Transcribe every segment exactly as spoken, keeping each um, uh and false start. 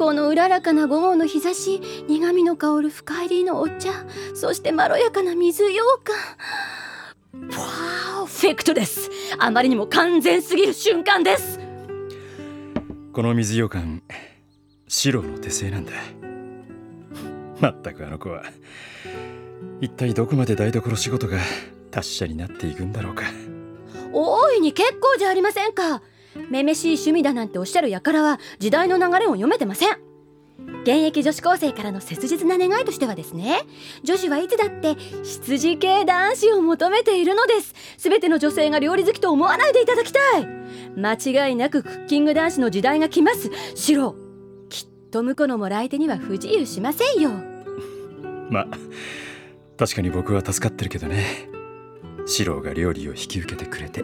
このうららかな午後の日差し、苦みの香る深入りのお茶、そしてまろやかな水羊羹。パーフェクトです。あまりにも完全すぎる瞬間です。 この水羊羹、シロの手製なんだ。まったくあの子は一体どこまで台所仕事が達者になっていくんだろうか。 大いに結構じゃありませんか。めめしい趣味だなんておっしゃる輩は時代の流れを読めてません。現役女子高生からの切実な願いとしてはですね、女子はいつだって羊系男子を求めているのです。すべての女性が料理好きと思わないでいただきたい。間違いなくクッキング男子の時代が来ます。シロ、きっと婿のもらい手には不自由しませんよ。 まあ確かに僕は助かってるけどね。シロが料理を引き受けてくれて。はい、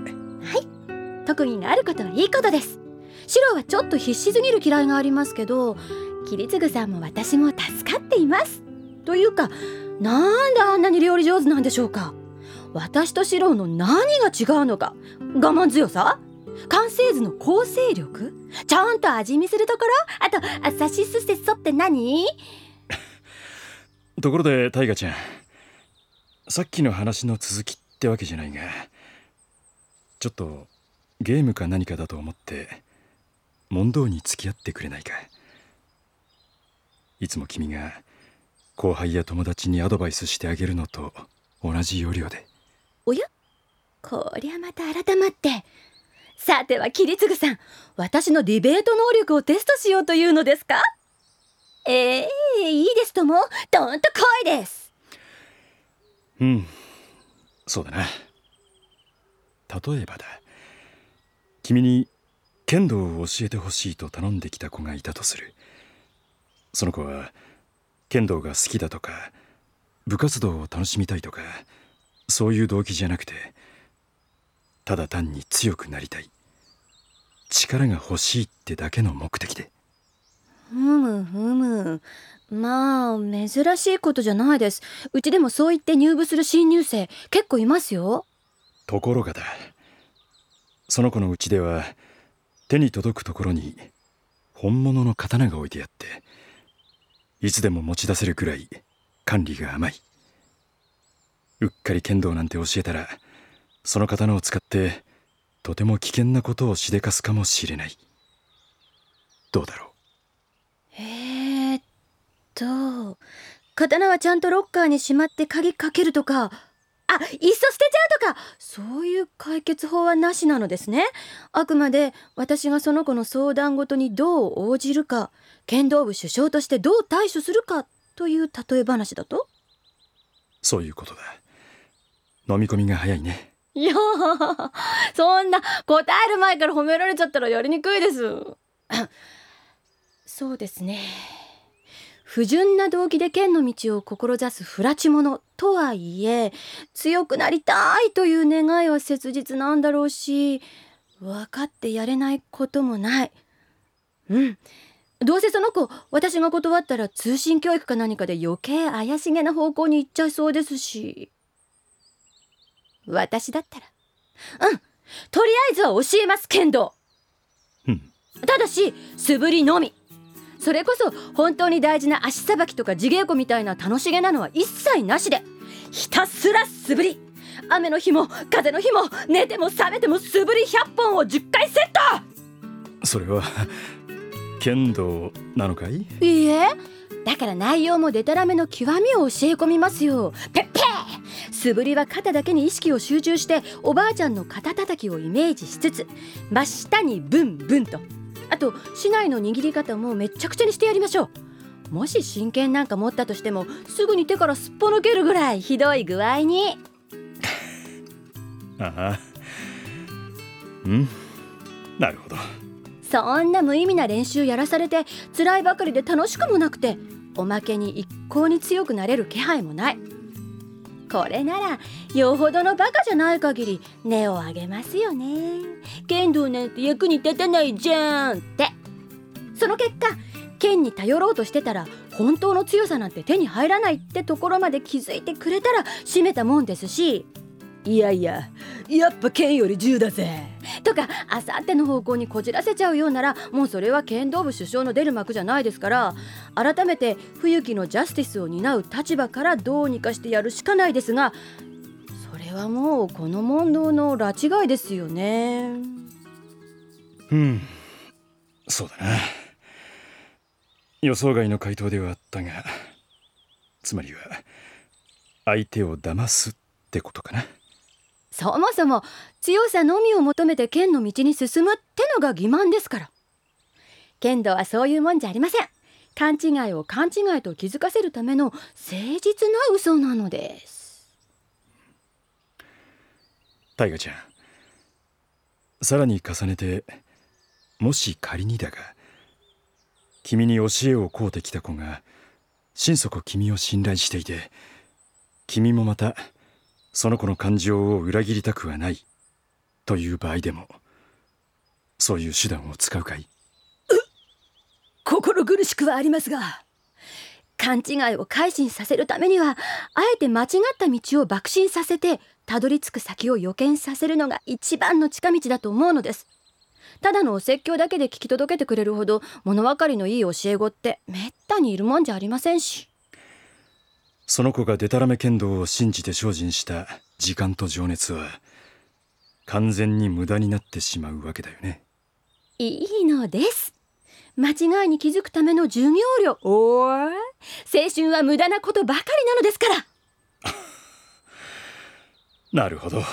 特技があることはいいことです。シロはちょっと必死すぎる嫌いがありますけど、桐次さんも私も助かっています。というか、なんであんなに料理上手なんでしょうか。私とシロの何が違うのか。我慢強さ、完成図の構成力、ちゃんと味見するところ、あとあさしすせそって何ところでタイガちゃん、さっきの話の続きってわけじゃないが、ちょっとゲームか何かだと思って問答に付き合ってくれないか。いつも君が後輩や友達にアドバイスしてあげるのと同じ要領で。 おや、こりゃまた改まって。さては桐次さん、私のディベート能力をテストしようというのですか。ええー、いいですとも、どんと来いです。 うん、そうだな。例えばだ、君に剣道を教えてほしいと頼んできた子がいたとする。その子は剣道が好きだとか部活動を楽しみたいとか、そういう動機じゃなくて、ただ単に強くなりたい、力が欲しいってだけの目的で。 ふむふむ、まあ珍しいことじゃないです。うちでもそう言って入部する新入生結構いますよ。 ところがだ、その子のうちでは手に届くところに本物の刀が置いてあって、いつでも持ち出せるくらい管理が甘い。うっかり剣道なんて教えたら、その刀を使ってとても危険なことをしでかすかもしれない。どうだろう。 えーっと刀はちゃんとロッカーにしまって鍵かけるとか、あ、いっそ捨てちゃうとか、そういう解決法はなしなのですね。あくまで私がその子の相談ごとにどう応じるか、剣道部主将としてどう対処するかという例え話だと。 そういうことだ。飲み込みが早いね。 いやー、そんな答える前から褒められちゃったらやりにくいですそうですね、不純な動機で剣の道を志す不埒者とはいえ、強くなりたいという願いは切実なんだろうし、分かってやれないこともない。うん、どうせその子、私が断ったら通信教育か何かで余計怪しげな方向に行っちゃいそうですし、私だったらうん、とりあえずは教えます、剣道。 うん、 ただし素振りのみ。それこそ本当に大事な足さばきとか地稽古みたいな楽しげなのは一切なしで、ひたすら素振り。雨の日も風の日も寝ても覚めても素振りひゃっぽんをじゅっかいセット。 それは剣道なのかい？ いいえ、だから内容もデタラメの極みを教え込みますよ。ペッペー。素振りは肩だけに意識を集中しておばあちゃんの肩たたきをイメージしつつ、真下にブンブンと、あと竹刀の握り方もめっちゃくちゃにしてやりましょう。もし真剣なんか持ったとしてもすぐに手からすっぽ抜けるぐらいひどい具合にああ、うん、なるほど。 そんな無意味な練習やらされて辛いばかりで楽しくもなくて、おまけに一向に強くなれる気配もない。これならよほどのバカじゃない限り根を上げますよね。剣道なんて役に立たないじゃんって。その結果、剣に頼ろうとしてたら本当の強さなんて手に入らないってところまで気づいてくれたら締めたもんですし、 いやいや、やっぱ剣より銃だぜとかあさっての方向にこじらせちゃうようなら、もうそれは剣道部首相の出る幕じゃないですから、改めて冬木のジャスティスを担う立場からどうにかしてやるしかないですが、それはもうこの問答の拉致外ですよね。 うん、そうだな。予想外の回答ではあったが、つまりは相手を騙すってことかな。 そもそも強さのみを求めて剣の道に進むってのが欺瞞ですから。剣道はそういうもんじゃありません。勘違いを勘違いと気づかせるための誠実な嘘なのです。 タイガちゃん、さらに重ねて、もし仮にだが、君に教えを請うてきた子が心底君を信頼していて、君もまたその子の感情を裏切りたくはないという場合でも、そういう手段を使うかい？ 心苦しくはありますが、勘違いを改心させるためには、あえて間違った道を爆心させてたどり着く先を予見させるのが一番の近道だと思うのです。ただのお説教だけで聞き届けてくれるほど物分かりのいい教え子ってめったにいるもんじゃありませんし。 その子がデタラメ剣道を信じて精進した時間と情熱は完全に無駄になってしまうわけだよね。 いいのです。間違いに気づくための授業料、おー、青春は無駄なことばかりなのですからなるほど。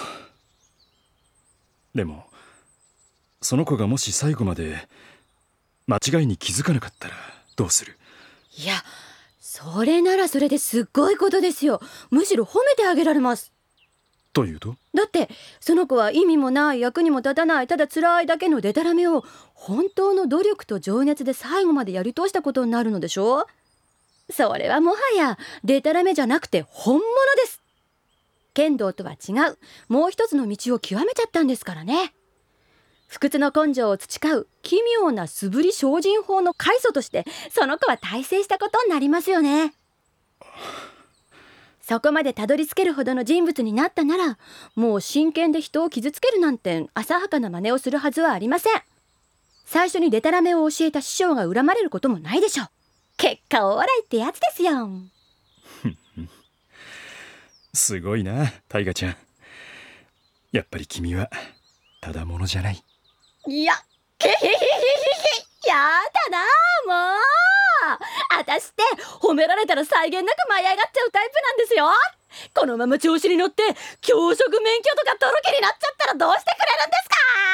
でもその子がもし最後まで間違いに気づかなかったらどうする？ いや、それならそれですっごいことですよ。むしろ褒めてあげられます。 というと？ だってその子は意味もない、役にも立たない、ただ辛いだけのデタラメを本当の努力と情熱で最後までやり通したことになるのでしょ。それはもはやデタラメじゃなくて本物です。剣道とは違うもう一つの道を極めちゃったんですからね。不屈の根性を培う奇妙な素振り精進法の開祖としてその子は大成したことになりますよね。そこまでたどり着けるほどの人物になったなら、もう真剣で人を傷つけるなんて浅はかな真似をするはずはありません。最初にデタラメを教えた師匠が恨まれることもないでしょう。結果オーライってやつですよすごいな、タイガちゃん。やっぱり君はただものじゃない。 いや、けへへへへへ、やだなもう。あたしって褒められたら際限なく舞い上がっちゃうタイプなんですよ。このまま調子に乗って教職免許とか取る気になっちゃったらどうしてくれるんですか？